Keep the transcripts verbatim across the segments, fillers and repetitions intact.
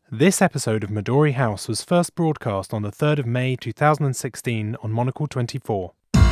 This episode of Midori House was first broadcast on the third of May two thousand sixteen on Monocle twenty-four.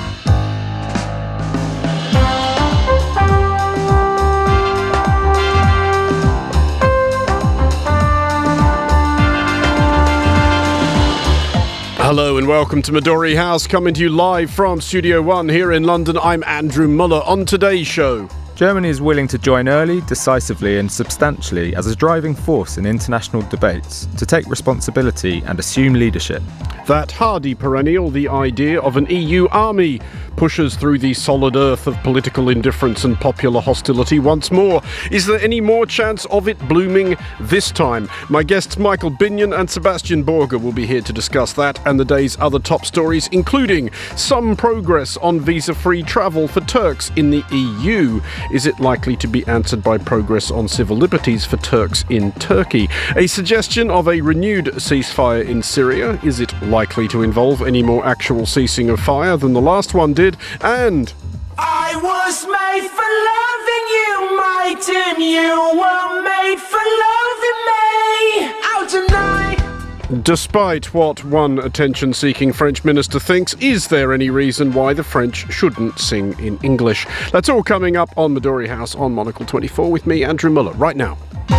Hello and welcome to Midori House, coming to you live from Studio One here in London. I'm Andrew Muller. On today's show, Germany is willing to join early, decisively and substantially as a driving force in international debates, to take responsibility and assume leadership. That hardy perennial, the idea of an E U army, pushes through the solid earth of political indifference and popular hostility once more. Is there any more chance of it blooming this time? My guests Michael Binyon and Sebastian Borger will be here to discuss that and the day's other top stories, including some progress on visa-free travel for Turks in the E U. Is it likely to be answered by progress on civil liberties for Turks in Turkey? A suggestion of a renewed ceasefire in Syria. Is it likely to involve any more actual ceasing of fire than the last one did? And I was made for loving you, my dear. You were made for loving me. Out tonight. Despite what one attention-seeking French minister thinks, is there any reason why the French shouldn't sing in English? That's all coming up on Midori House on Monocle twenty-four with me, Andrew Muller, right now.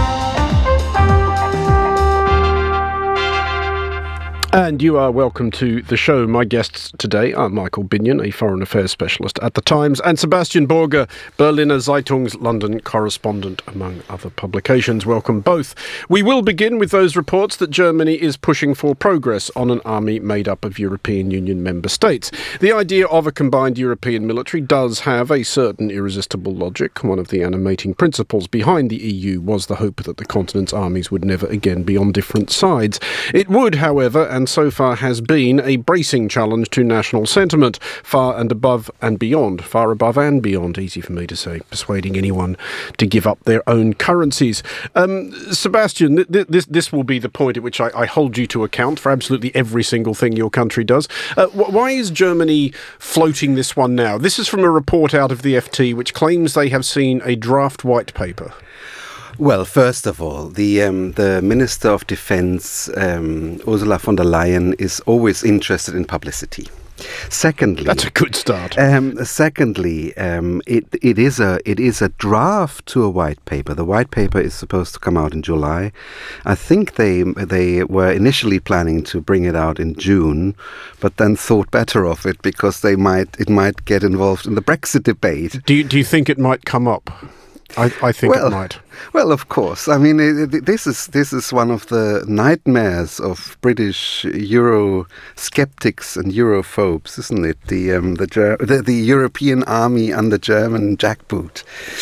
And you are welcome to the show. My guests today are Michael Binyon, a foreign affairs specialist at The Times, and Sebastian Borger, Berliner Zeitung's London correspondent, among other publications. Welcome both. We will begin with those reports that Germany is pushing for progress on an army made up of European Union member states. The idea of a combined European military does have a certain irresistible logic. One of the animating principles behind the E U was the hope that the continent's armies would never again be on different sides. It would, however, and so far has been, a bracing challenge to national sentiment, far and above and beyond, far above and beyond, easy for me to say, persuading anyone to give up their own currencies. Um, Sebastian, th- this this will be the point at which I, I hold you to account for absolutely every single thing your country does. Uh, wh- why is Germany floating this one now? This is from a report out of the F T which claims they have seen a draft white paper. Well, first of all, the um, the Minister of Defense, um, Ursula von der Leyen, is always interested in publicity. Secondly, that's a good start. Um, secondly, um, it it is a it is a draft to a white paper. The white paper is supposed to come out in July. I think they they were initially planning to bring it out in June, but then thought better of it because they might it might get involved in the Brexit debate. Do you, do you think it might come up? I, I think well, it might. Well, of course. I mean, it, it, this is this is one of the nightmares of British Euro skeptics and Europhobes, isn't it? The um, the, Ger- the the European army under German jackboot.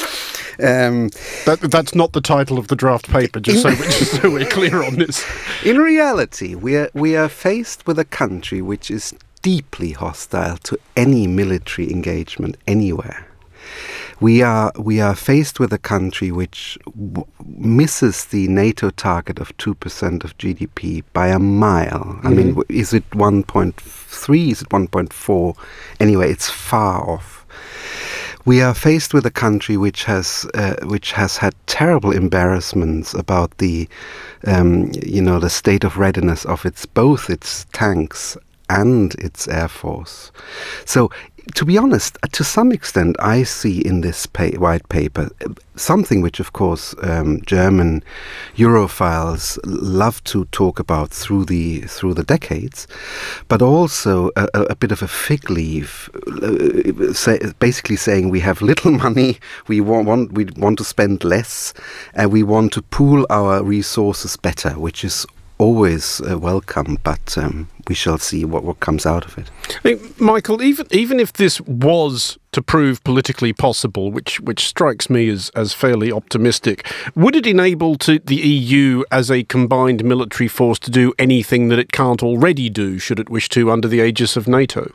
Um, that, that's not the title of the draft paper, just so, just so we're clear on this. In reality, we are we are faced with a country which is deeply hostile to any military engagement anywhere. We are we are faced with a country which w- misses the NATO target of two percent of G D P by a mile. Mm-hmm. I mean, w- is it one point three? Is it one point four? Anyway, it's far off. We are faced with a country which has uh, which has had terrible embarrassments about the um, you know the state of readiness of its both its tanks and its air force. So, to be honest, to some extent, I see in this pa- white paper something which, of course, um, German Europhiles love to talk about through the through the decades, but also a, a bit of a fig leaf, uh, say, basically saying we have little money, we want, want we want to spend less, and we want to pool our resources better, which is always uh, welcome, but um, we shall see what, what comes out of it. I mean, Michael, even even if this was to prove politically possible, which which strikes me as, as fairly optimistic, would it enable to the E U as a combined military force to do anything that it can't already do, should it wish to, under the aegis of NATO?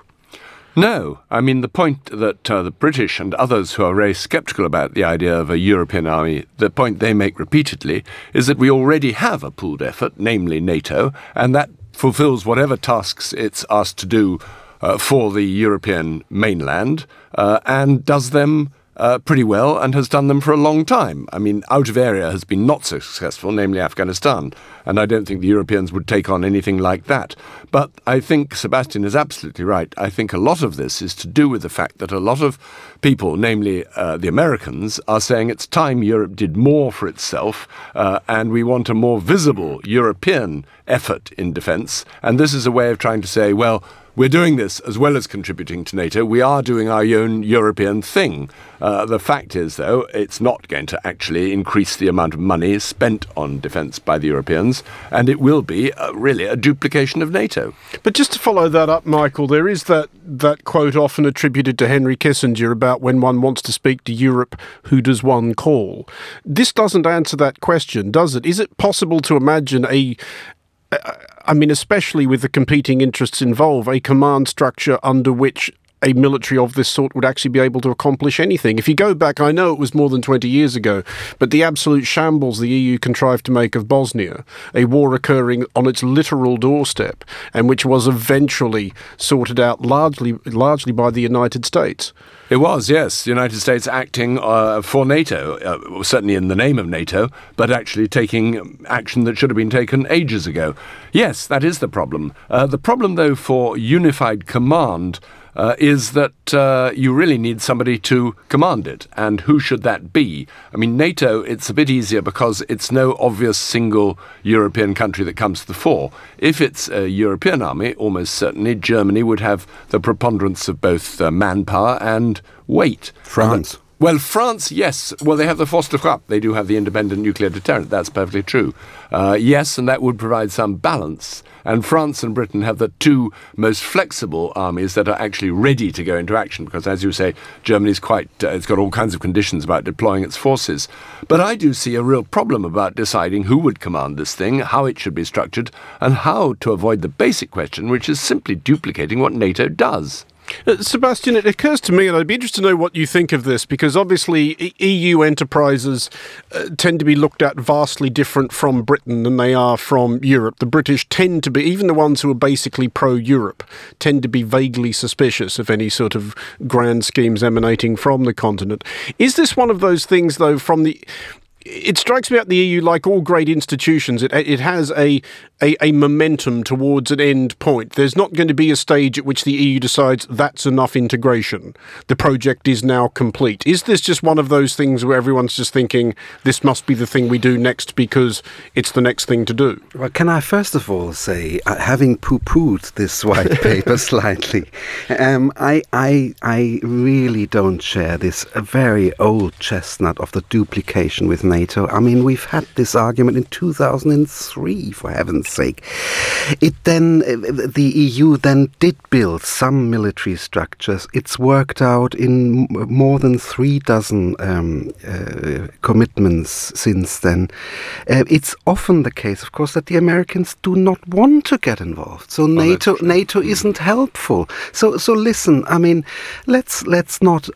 No. I mean, the point that uh, the British and others who are very sceptical about the idea of a European army, the point they make repeatedly is that we already have a pooled effort, namely NATO, and that fulfills whatever tasks it's asked to do uh, for the European mainland uh, and does them uh, pretty well and has done them for a long time. I mean, out of area has been not so successful, namely Afghanistan, and I don't think the Europeans would take on anything like that. But I think Sebastian is absolutely right. I think a lot of this is to do with the fact that a lot of people, namely uh, the Americans, are saying it's time Europe did more for itself, uh, and we want a more visible European effort in defence. And this is a way of trying to say, well, we're doing this as well as contributing to NATO. We are doing our own European thing. Uh, the fact is, though, it's not going to actually increase the amount of money spent on defence by the Europeans, and it will be uh, really a duplication of NATO. But just to follow that up, Michael, there is that, that quote often attributed to Henry Kissinger about when one wants to speak to Europe, who does one call? This doesn't answer that question, does it? Is it possible to imagine a... I mean, especially with the competing interests involved, a command structure under which a military of this sort would actually be able to accomplish anything? If you go back, I know it was more than twenty years ago, but the absolute shambles the E U contrived to make of Bosnia, a war occurring on its literal doorstep, and which was eventually sorted out largely, largely by the United States. It was, yes. The United States acting uh, for NATO, uh, certainly in the name of NATO, but actually taking action that should have been taken ages ago. Yes, that is the problem. Uh, the problem, though, for unified command uh, is that uh, you really need somebody to command it. And who should that be? I mean, NATO, it's a bit easier because it's no obvious single European country that comes to the fore. If it's a European army, almost certainly Germany would have the preponderance of both uh, manpower and weight. France. And, well, France, yes. Well, they have the force de frappe. They do have the independent nuclear deterrent. That's perfectly true. Uh, yes, and that would provide some balance. And France and Britain have the two most flexible armies that are actually ready to go into action because, as you say, Germany's quite, uh, it's got all kinds of conditions about deploying its forces. But I do see a real problem about deciding who would command this thing, how it should be structured, and how to avoid the basic question, which is simply duplicating what NATO does. Uh, Sebastian, it occurs to me, and I'd be interested to know what you think of this, because obviously e- EU enterprises uh, tend to be looked at vastly different from Britain than they are from Europe. The British tend to be, even the ones who are basically pro-Europe, tend to be vaguely suspicious of any sort of grand schemes emanating from the continent. Is this one of those things, though, from the... It strikes me at the E U, like all great institutions, it it has a, a, a momentum towards an end point. There's not going to be a stage at which the E U decides that's enough integration. The project is now complete. Is this just one of those things where everyone's just thinking this must be the thing we do next because it's the next thing to do? Well, can I first of all say, uh, having poo-pooed this white paper slightly, um, I, I, I really don't share this uh, very old chestnut of the duplication with NATO. I mean, we've had this argument in two thousand three, for heaven's sake. It then, the E U then did build some military structures. It's worked out in more than three dozen um, uh, commitments since then. Uh, it's often the case, of course, that the Americans do not want to get involved. So well, NATO, NATO isn't helpful. So, so listen. I mean, let's let's not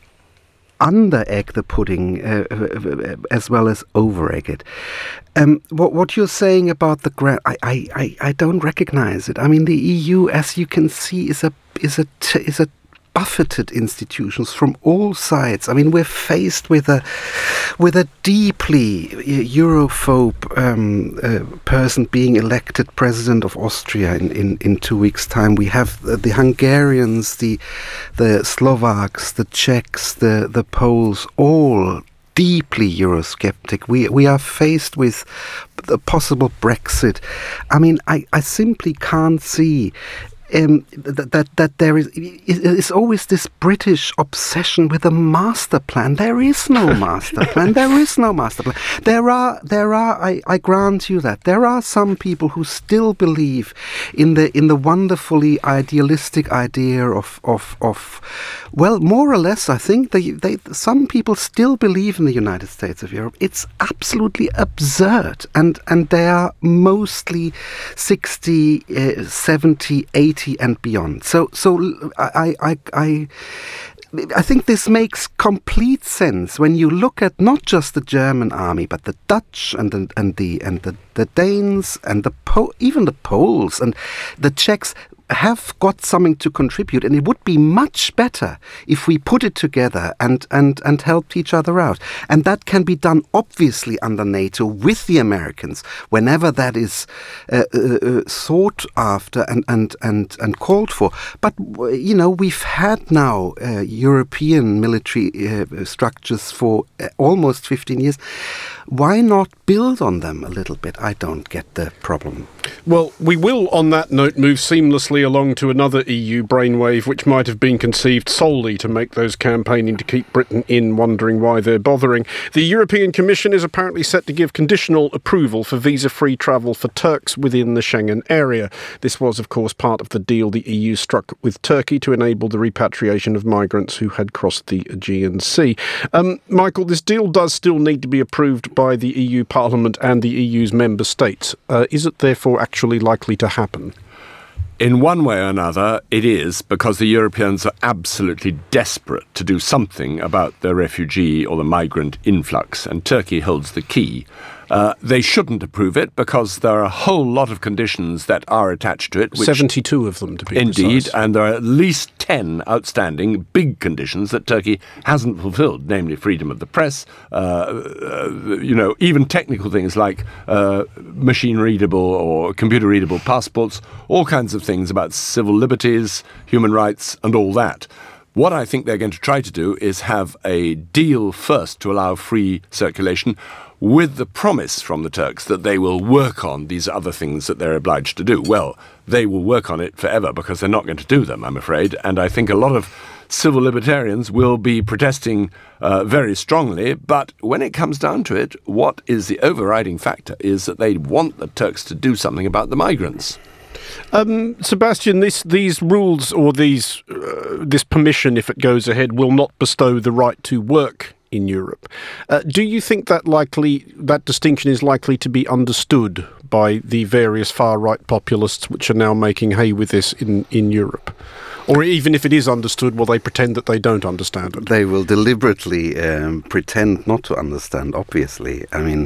under-egg the pudding uh, uh, as well as over-egg it. Um, what what you're saying about the grant, I, I, I, I don't recognize it. I mean, the E U, as you can see, is a is a t- is a buffeted institutions from all sides. I mean, we're faced with a with a deeply Europhobe um, uh, person being elected president of Austria in, in, in two weeks' time. We have the, the Hungarians, the the Slovaks, the Czechs, the the Poles, all deeply Eurosceptic. We we are faced with the possible Brexit. I mean, I, I simply can't see Um, that, that that there is is always this British obsession with a master plan. There is no master plan. There is no master plan. There are there are I, I grant you that there are some people who still believe in the in the wonderfully idealistic idea of of of well, more or less, I think they they some people still believe in the United States of Europe. It's absolutely absurd, and and they are mostly sixty, uh, seventy, eighty and beyond. So, so I, I, I, I think this makes complete sense when you look at not just the German army, but the Dutch and the and the and the, the Danes and the po- even the Poles and the Czechs. have got something to contribute, and it would be much better if we put it together and, and, and helped each other out. And that can be done obviously under NATO with the Americans whenever that is uh, uh, sought after and, and, and, and called for. But, you know, we've had now uh, European military uh, structures for uh, almost fifteen years. Why not build on them a little bit? I don't get the problem. Well, we will, on that note, move seamlessly along to another E U brainwave, which might have been conceived solely to make those campaigning to keep Britain in wondering why they're bothering. The European Commission is apparently set to give conditional approval for visa-free travel for Turks within the Schengen area. This was, of course, part of the deal the E U struck with Turkey to enable the repatriation of migrants who had crossed the Aegean Sea. Um, Michael, this deal does still need to be approved by the E U Parliament and the E U's member states. Uh, is it therefore actually likely to happen? In one way or another, it is, because the Europeans are absolutely desperate to do something about the refugee or the migrant influx, and Turkey holds the key. Uh, they shouldn't approve it because there are a whole lot of conditions that are attached to it. Which, seventy-two of them, to be indeed, precise. And there are at least ten outstanding big conditions that Turkey hasn't fulfilled, namely freedom of the press, uh, uh, you know, even technical things like uh, machine-readable or computer-readable passports, all kinds of things about civil liberties, human rights, and all that. What I think they're going to try to do is have a deal first to allow free circulation, with the promise from the Turks that they will work on these other things that they're obliged to do. Well, they will work on it forever because they're not going to do them, I'm afraid. And I think a lot of civil libertarians will be protesting uh, very strongly. But when it comes down to it, what is the overriding factor is that they want the Turks to do something about the migrants. Um, Sebastian, this, these rules or these uh, this permission, if it goes ahead, will not bestow the right to work in Europe. Uh, do you think that likely that distinction is likely to be understood by the various far-right populists which are now making hay with this in, in Europe? Or even if it is understood, will they pretend that they don't understand it? They will deliberately um, pretend not to understand, obviously. I mean,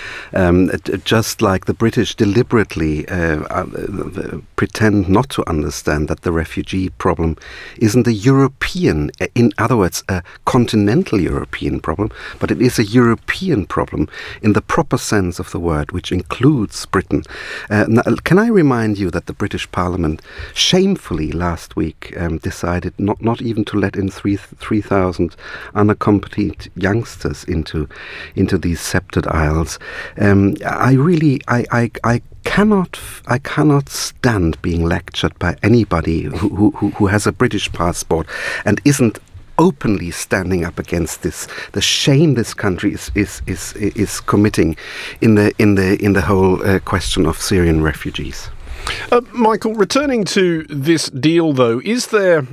um, just like the British deliberately uh, uh, pretend not to understand that the refugee problem isn't a European, in other words, a continental European problem, but it is a European problem in the proper sense of the word, which includes Britain. Uh, now, can I remind you that the British Parliament shamefully last week Um, decided not, not even to let in three three thousand unaccompanied youngsters into into these sceptred isles. Um, I really I, I I cannot I cannot stand being lectured by anybody who who, who has a British passport and isn't openly standing up against this, the shame this country is is is is committing in the in the in the whole uh, question of Syrian refugees. Uh, Michael, returning to this deal, though, is there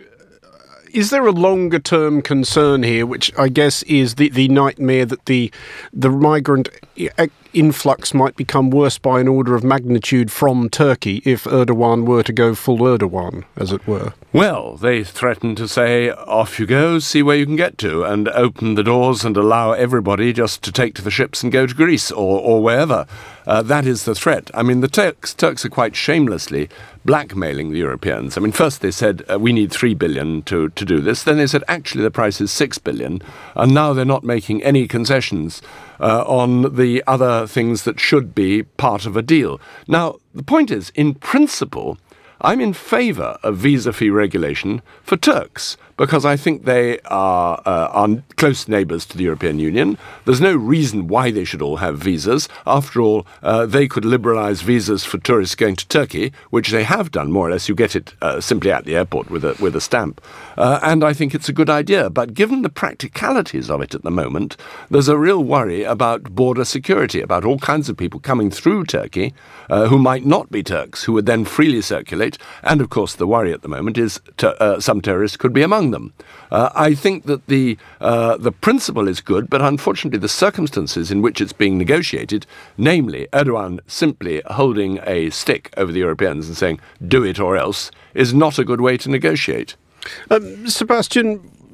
is there a longer term concern here, which I guess is the, the nightmare that the the migrant influx might become worse by an order of magnitude from Turkey if Erdogan were to go full Erdogan, as it were? Well, they threaten to say, off you go, see where you can get to, and open the doors and allow everybody just to take to the ships and go to Greece or, or wherever. Uh, that is the threat. I mean, the Turks, Turks are quite shamelessly blackmailing the Europeans. I mean, first they said, uh, we need three billion to, to do this. Then they said, actually, the price is six billion. And now they're not making any concessions uh, on the other things that should be part of a deal. Now, the point is, in principle, I'm in favour of visa-free regulation for Turks because I think they are, uh, are close neighbours to the European Union. There's no reason why they should all have visas. After all, uh, they could liberalise visas for tourists going to Turkey, which they have done, more or less. You get it uh, simply at the airport with a, with a stamp. Uh, and I think it's a good idea. But given the practicalities of it at the moment, there's a real worry about border security, about all kinds of people coming through Turkey uh, who might not be Turks, who would then freely circulate. And, of course, the worry at the moment is ter- uh, some terrorists could be among them. Uh, I think that the uh, the principle is good, but unfortunately the circumstances in which it's being negotiated, namely Erdogan simply holding a stick over the Europeans and saying, do it or else, is not a good way to negotiate. Um, Sebastian,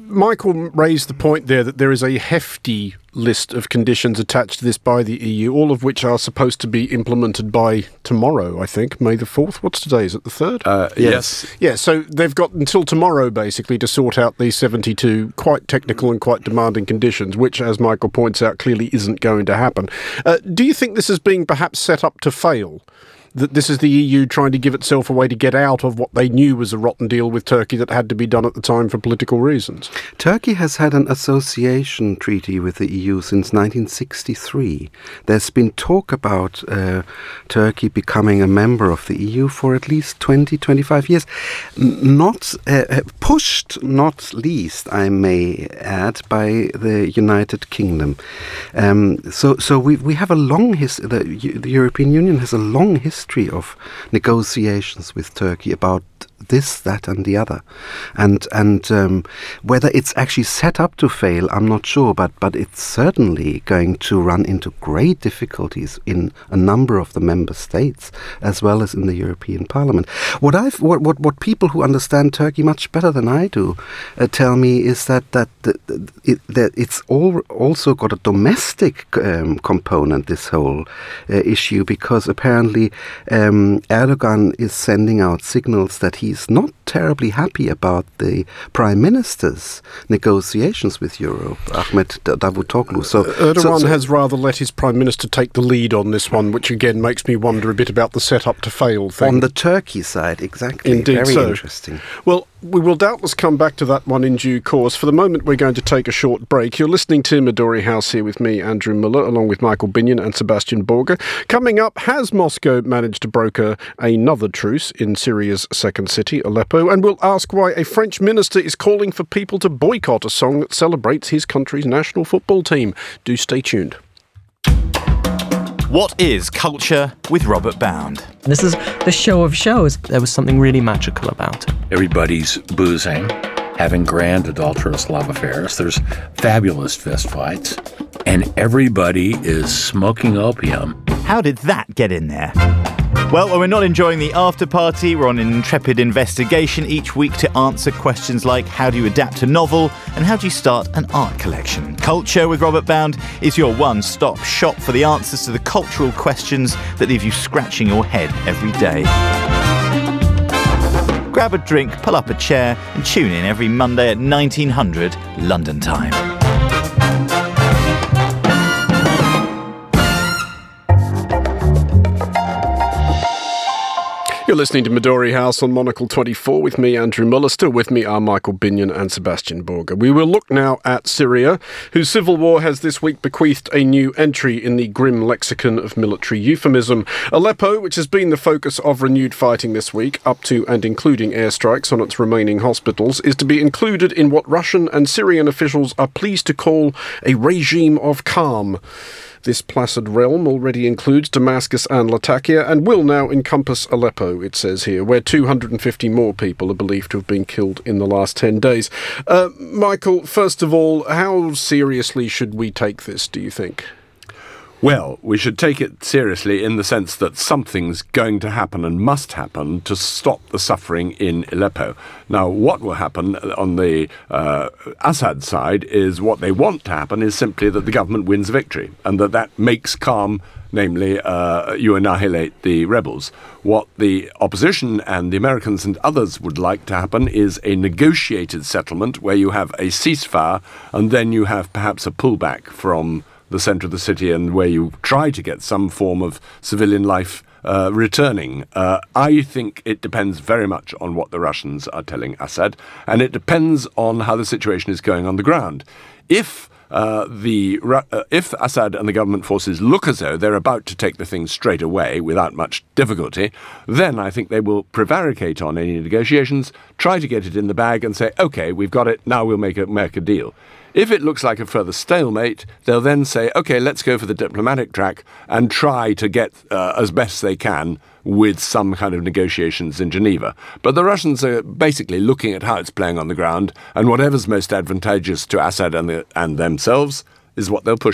Michael raised the point there that there is a hefty list of conditions attached to this by the E U, all of which are supposed to be implemented by tomorrow, I think, May the fourth. What's today? Is it the third? Uh, yes. Yeah, so they've got until tomorrow, basically, to sort out these seventy-two quite technical and quite demanding conditions, which, as Michael points out, clearly isn't going to happen. Uh, do you think this is being perhaps set up to fail? That this is the E U trying to give itself a way to get out of what they knew was a rotten deal with Turkey that had to be done at the time for political reasons? Turkey has had an association treaty with the E U since nineteen sixty-three. There's been talk about uh, Turkey becoming a member of the E U for at least twenty, twenty-five years. N- not uh, pushed, not least, I may add, by the United Kingdom. Um, so so we we have a long history, the, the European Union has a long history of negotiations with Turkey about this, that and the other. And and um, whether it's actually set up to fail, I'm not sure, but, but it's certainly going to run into great difficulties in a number of the member states, as well as in the European Parliament. What I've what what, what people who understand Turkey much better than I do uh, tell me is that that, that, it, that it's all also got a domestic um, component, this whole uh, issue, because apparently um, Erdogan is sending out signals that he's not terribly happy about the Prime Minister's negotiations with Europe, Ahmet Davutoglu. So Erdogan so, so has rather let his Prime Minister take the lead on this one, which again makes me wonder a bit about the set-up to fail thing. On the Turkey side, exactly. Indeed. Very so. interesting. Well, we will doubtless come back to that one in due course. For the moment, we're going to take a short break. You're listening to Midori House here with me, Andrew Muller, along with Michael Binion and Sebastian Borger. Coming up, has Moscow managed to broker another truce in Syria's second city, Aleppo? And we'll ask why a French minister is calling for people to boycott a song that celebrates his country's national football team. Do stay tuned. What is Culture with Robert Bound? This is the show of shows. There was something really magical about it. Everybody's boozing, having grand adulterous love affairs. There's fabulous fistfights, and everybody is smoking opium. How did that get in there? Well, when we're not enjoying the after party, we're on an intrepid investigation each week to answer questions like how do you adapt a novel and how do you start an art collection? Culture with Robert Bound is your one-stop shop for the answers to the cultural questions that leave you scratching your head every day. Grab a drink, pull up a chair and tune in every Monday at nineteen hundred London time. You're listening to Midori House on Monocle twenty-four with me, Andrew Muller. Still with me are Michael Binion and Sebastian Borger. We will look now at Syria, whose civil war has this week bequeathed a new entry in the grim lexicon of military euphemism. Aleppo, which has been the focus of renewed fighting this week, up to and including airstrikes on its remaining hospitals, is to be included in what Russian and Syrian officials are pleased to call a regime of calm. This placid realm already includes Damascus and Latakia and will now encompass Aleppo, it says here, where two hundred fifty more people are believed to have been killed in the last ten days. Uh, Michael, first of all, how seriously should we take this, do you think? Well, we should take it seriously in the sense that something's going to happen and must happen to stop the suffering in Aleppo. Now, what will happen on the uh, Assad side is what they want to happen is simply that the government wins victory and that that makes calm, namely, uh, you annihilate the rebels. What the opposition and the Americans and others would like to happen is a negotiated settlement where you have a ceasefire and then you have perhaps a pullback from the centre of the city and where you try to get some form of civilian life uh, returning. Uh, I think it depends very much on what the Russians are telling Assad, and it depends on how the situation is going on the ground. If Uh, the uh, if Assad and the government forces look as though they're about to take the thing straight away without much difficulty, then I think they will prevaricate on any negotiations, try to get it in the bag and say, OK, we've got it, now we'll make a, make a deal. If it looks like a further stalemate, they'll then say, OK, let's go for the diplomatic track and try to get uh, as best they can with some kind of negotiations in Geneva. But the Russians are basically looking at how it's playing on the ground, and whatever's most advantageous to Assad and, the, and themselves is what they'll push for.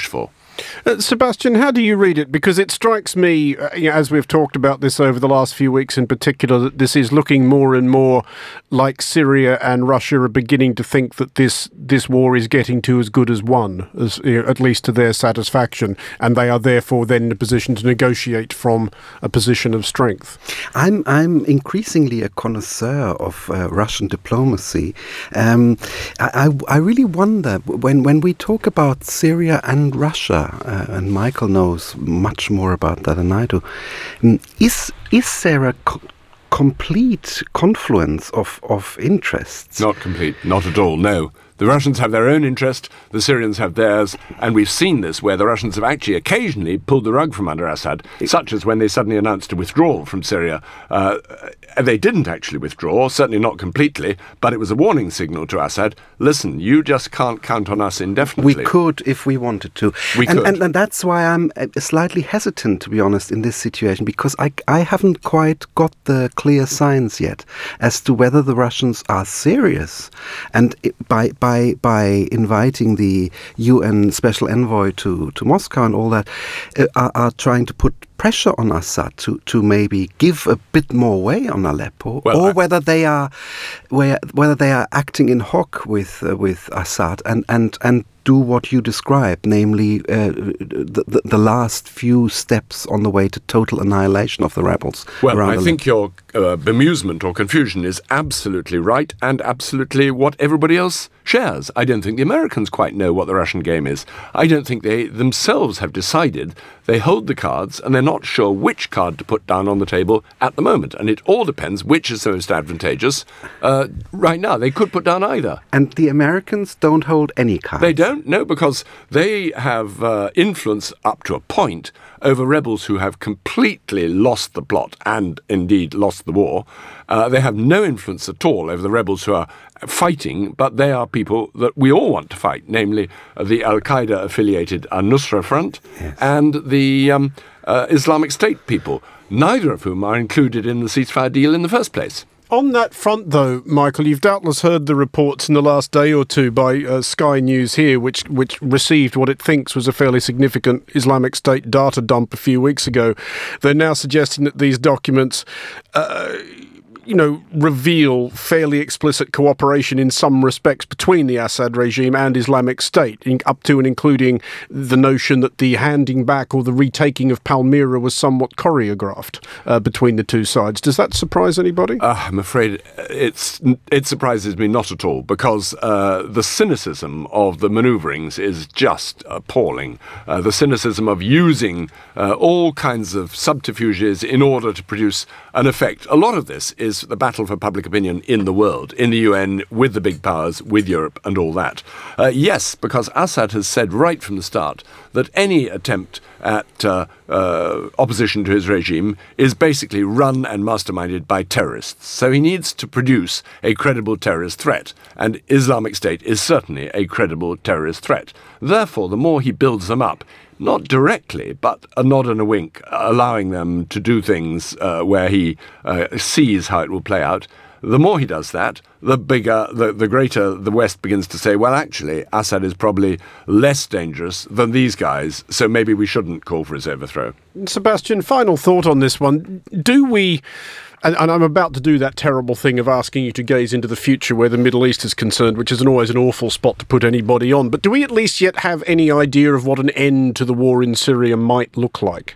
Uh, Sebastian, how do you read it? Because it strikes me, uh, you know, as we've talked about this over the last few weeks in particular, that this is looking more and more like Syria and Russia are beginning to think that this this war is getting to as good as won, as, you know, at least to their satisfaction, and they are therefore then in a position to negotiate from a position of strength. I'm I'm increasingly a connoisseur of uh, Russian diplomacy. Um, I, I I really wonder when when we talk about Syria and Russia. Uh, and Michael knows much more about that than I do. Um, is is there a co- complete confluence of, of interests? Not complete, not at all, no. The Russians have their own interest, the Syrians have theirs, and we've seen this where the Russians have actually occasionally pulled the rug from under Assad, such as when they suddenly announced a withdrawal from Syria. Uh, they didn't actually withdraw, certainly not completely, but it was a warning signal to Assad, listen, you just can't count on us indefinitely. We could if we wanted to. We and, could. And, and that's why I'm slightly hesitant, to be honest, in this situation, because I, I haven't quite got the clear signs yet as to whether the Russians are serious. And it, by, by By, by inviting the U N special envoy to, to Moscow and all that, uh, are, are trying to put pressure on Assad to, to maybe give a bit more way on Aleppo, well, or I, whether they are where, whether they are acting in hoc with uh, with Assad and, and, and do what you describe, namely uh, the, the, the last few steps on the way to total annihilation of the rebels. Well, I think your uh, bemusement or confusion is absolutely right and absolutely what everybody else shares. I don't think the Americans quite know what the Russian game is. I don't think they themselves have decided. They hold the cards and they're not sure which card to put down on the table at the moment. And it all depends which is the most advantageous. Uh, right now, they could put down either. And the Americans don't hold any cards. They don't, no, because they have uh, influence up to a point over rebels who have completely lost the plot and indeed lost the war. Uh, they have no influence at all over the rebels who are fighting, but they are people that we all want to fight, namely uh, the Al-Qaeda-affiliated Al-Nusra Front yes. and the um, uh, Islamic State people, neither of whom are included in the ceasefire deal in the first place. On that front, though, Michael, you've doubtless heard the reports in the last day or two by uh, Sky News here, which which received what it thinks was a fairly significant Islamic State data dump a few weeks ago. They're now suggesting that these documents Uh, you know, reveal fairly explicit cooperation in some respects between the Assad regime and Islamic State, in, up to and including the notion that the handing back or the retaking of Palmyra was somewhat choreographed uh, between the two sides. Does that surprise anybody? Uh, I'm afraid it's it surprises me not at all, because uh, the cynicism of the manoeuvrings is just appalling. Uh, the cynicism of using uh, all kinds of subterfuges in order to produce an effect. A lot of this is the battle for public opinion in the world, in the U N, with the big powers, with Europe and all that. Uh, yes, because Assad has said right from the start that any attempt at uh, uh, opposition to his regime is basically run and masterminded by terrorists. So he needs to produce a credible terrorist threat, and Islamic State is certainly a credible terrorist threat. Therefore, the more he builds them up, not directly, but a nod and a wink, allowing them to do things uh, where he uh, sees how it will play out, the more he does that, the bigger, the, the greater the West begins to say, well, actually, Assad is probably less dangerous than these guys, so maybe we shouldn't call for his overthrow. Sebastian, final thought on this one. Do we... And, and I'm about to do that terrible thing of asking you to gaze into the future where the Middle East is concerned, which is an always an awful spot to put anybody on. But do we at least yet have any idea of what an end to the war in Syria might look like?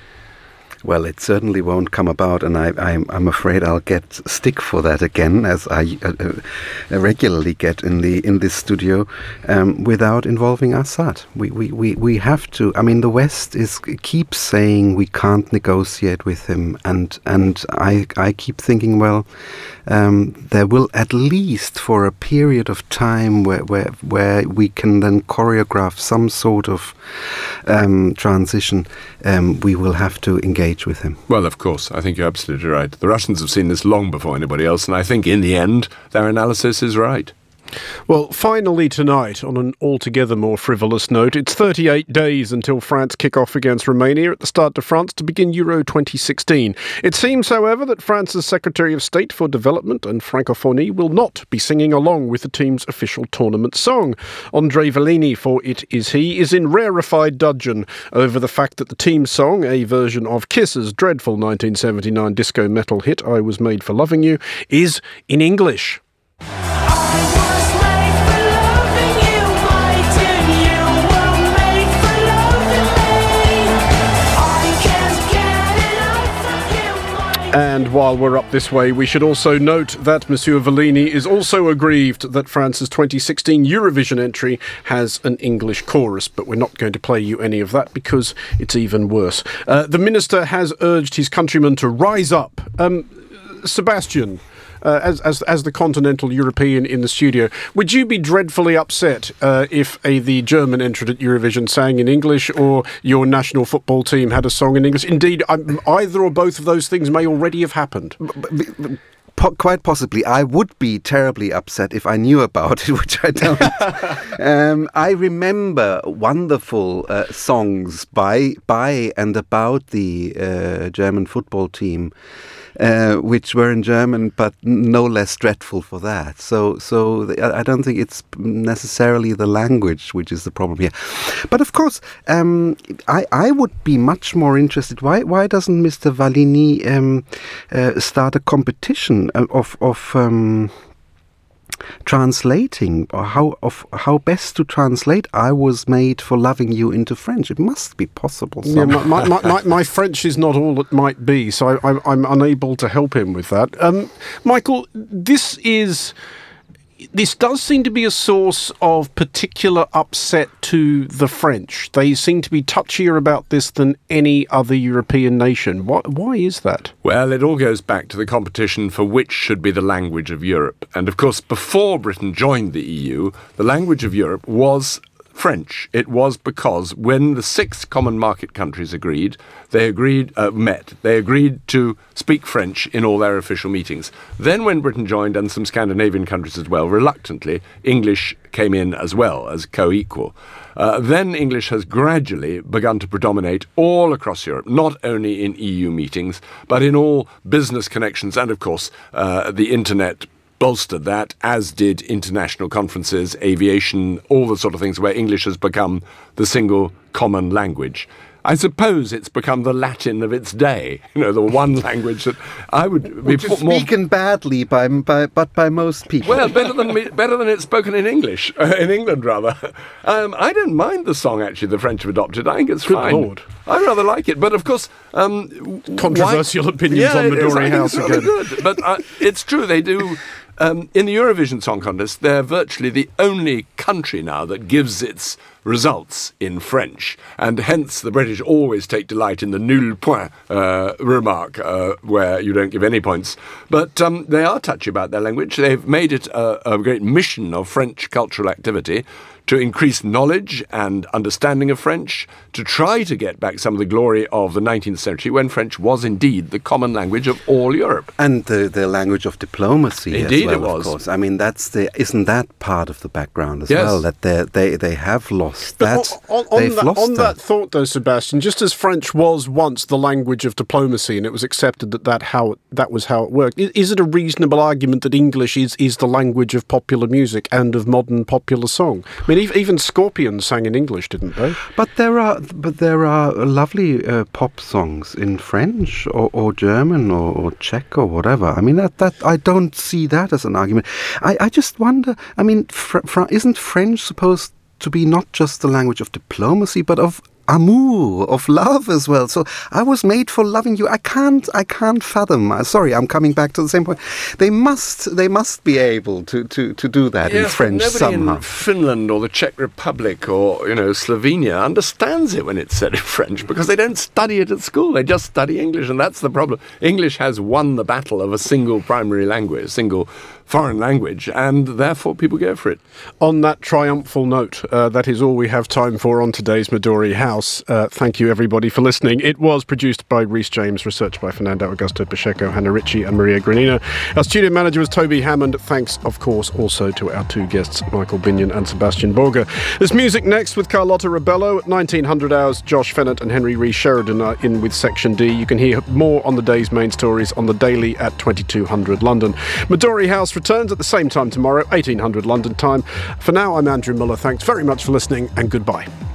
Well, it certainly won't come about, and I, I'm, I'm afraid I'll get stick for that again, as I uh, uh, regularly get in the in this studio, um, without involving Assad. We, we, we, we have to. I mean, the West is keeps saying we can't negotiate with him, and and I I keep thinking, well, um, there will at least for a period of time where where where we can then choreograph some sort of um, transition. Um, we will have to engage with him. Well, of course, I think you're absolutely right. The Russians have seen this long before anybody else, and I think in the end their analysis is right. Well, finally tonight, on an altogether more frivolous note, it's thirty-eight days until France kick off against Romania at the Stade de France to begin Euro twenty sixteen. It seems, however, that France's Secretary of State for Development and Francophonie will not be singing along with the team's official tournament song. André Vallini, for It Is He, is in rarefied dudgeon over the fact that the team's song, a version of Kiss's dreadful nineteen seventy-nine disco metal hit I Was Made for Loving You, is in English. And while we're up this way, we should also note that Monsieur Vallini is also aggrieved that France's twenty sixteen Eurovision entry has an English chorus, but we're not going to play you any of that because it's even worse. Uh, the minister has urged his countrymen to rise up. Um, Sebastian, Uh, as, as as the continental European in the studio, would you be dreadfully upset uh, if a, the German entrant at Eurovision sang in English, or your national football team had a song in English? Indeed, I'm, either or both of those things may already have happened. Po- quite possibly. I would be terribly upset if I knew about it, which I don't. um, I remember wonderful uh, songs by by and about the uh, German football team, Uh, which were in German, but no less dreadful for that. So, so the, I don't think it's necessarily the language which is the problem here. But of course, um, I, I would be much more interested. Why, why doesn't Mister Vallini um, uh, start a competition of of um, translating, or how of how best to translate "I Was Made for Loving You" into French? It must be possible. Yeah, my, my, my, my, my French is not all it might be, so I, I'm, I'm unable to help him with that. Um, Michael, this is. This does seem to be a source of particular upset to the French. They seem to be touchier about this than any other European nation. Why, why is that? Well, it all goes back to the competition for which should be the language of Europe. And of course, before Britain joined the E U, the language of Europe was French. It was because when the six common market countries agreed, they agreed, uh, met, they agreed to speak French in all their official meetings. Then when Britain joined, and some Scandinavian countries as well, reluctantly, English came in as well as co-equal. Uh, then English has gradually begun to predominate all across Europe, not only in E U meetings, but in all business connections, and of course uh, the internet bolstered that, as did international conferences, aviation, all the sort of things where English has become the single common language. I suppose it's become the Latin of its day, you know, the one language that I would be Which is spoken more badly by, by but by most people. Well, better than me, better than it's spoken in English, uh, in England rather. Um, I don't mind the song actually the French have adopted. I think it's Good fine. Lord. I rather like it, but of course, um, controversial why, opinions yeah, on the it is. Dory I think House it's really again. good. But uh, it's true they do. Um, in the Eurovision Song Contest, they're virtually the only country now that gives its results in French, and hence the British always take delight in the nul point uh, remark, uh, where you don't give any points. But um, they are touchy about their language. They've made it a, a great mission of French cultural activity to increase knowledge and understanding of French, to try to get back some of the glory of the nineteenth century when French was indeed the common language of all Europe. And the, the language of diplomacy Indeed as well, it was. of course. I mean, that's the isn't that part of the background as Yes. well, that they they they have lost But that. on, on, they've that, lost on that that. thought, though, Sebastian, just as French was once the language of diplomacy, and it was accepted that that how that was how it worked, is, is it a reasonable argument that English is, is the language of popular music and of modern popular song? I mean, even, even Scorpions sang in English, didn't they? But there are but there are lovely uh, pop songs in French or, or German or, or Czech or whatever. I mean, that, that I don't see that as an argument. I, I just wonder. I mean, fr- fr- isn't French supposed to be not just the language of diplomacy, but of amour, of love as well? So I was made for loving you. I can't, I can't fathom. Uh, sorry, I'm coming back to the same point. They must, they must be able to, to, to do that Yes, in French nobody somehow. in Finland or the Czech Republic or, you know, Slovenia understands it when it's said in French because they don't study it at school. They just study English, and that's the problem. English has won the battle of a single primary language, a single foreign language, and therefore people go for it. On that triumphal note, uh, that is all we have time for on today's Midori House. Uh, thank you, everybody, for listening. It was produced by Rhys James, research by Fernando Augusto Pacheco, Hannah Ritchie and Maria Granina. Our studio manager was Toby Hammond. Thanks, of course, also to our two guests, Michael Binion and Sebastian Borger. There's music next with Carlotta Rebello. At nineteen hundred hours, Josh Fennett and Henry Rhys Sheridan are in with Section D. You can hear more on the day's main stories on the Daily at twenty-two hundred London. Midori House returns at the same time tomorrow, eighteen hundred London time. For now, I'm Andrew Muller. Thanks very much for listening, and goodbye.